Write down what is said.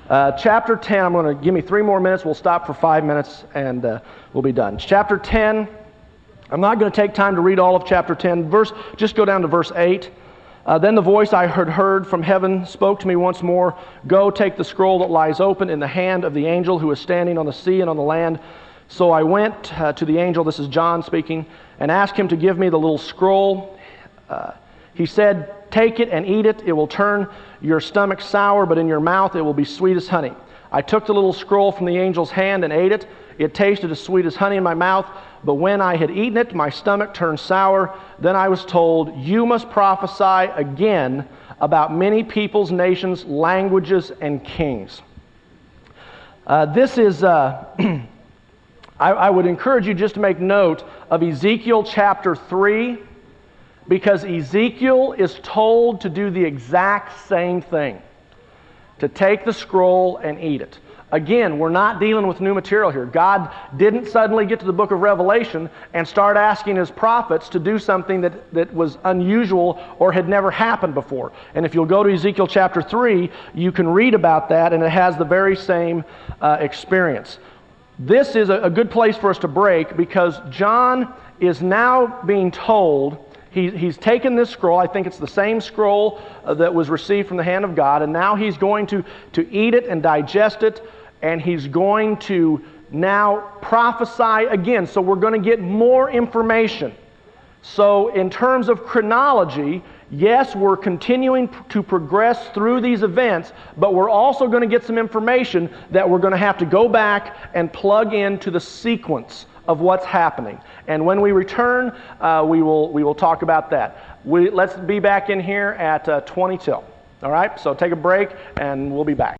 Chapter 10, I'm going to give me 3 more minutes. We'll stop for 5 minutes and we'll be done. Chapter 10, I'm not going to take time to read all of chapter 10. Just go down to verse 8. Then the voice I had heard from heaven spoke to me once more, "Go, take the scroll that lies open in the hand of the angel who is standing on the sea and on the land." So I went to the angel, this is John speaking, and asked him to give me the little scroll. He said, "Take it and eat it. It will turn your stomach sour, but in your mouth it will be sweet as honey." I took the little scroll from the angel's hand and ate it. It tasted as sweet as honey in my mouth, but when I had eaten it, my stomach turned sour. Then I was told, "You must prophesy again about many peoples, nations, languages, and kings." This is, I would encourage you just to make note of Ezekiel chapter 3, because Ezekiel is told to do the exact same thing, to take the scroll and eat it. Again, we're not dealing with new material here. God didn't suddenly get to the book of Revelation and start asking His prophets to do something that was unusual or had never happened before. And if you'll go to Ezekiel chapter 3, you can read about that, and it has the very same experience. This is a good place for us to break, because John is now being told, he's taken this scroll, I think it's the same scroll that was received from the hand of God, and now he's going to eat it and digest it, and he's going to now prophesy again. So we're going to get more information. So in terms of chronology, yes, we're continuing to progress through these events, but we're also going to get some information that we're going to have to go back and plug into the sequence of what's happening. And when we return, we will talk about that. Let's be back in here at 20 till. All right? So take a break, and we'll be back.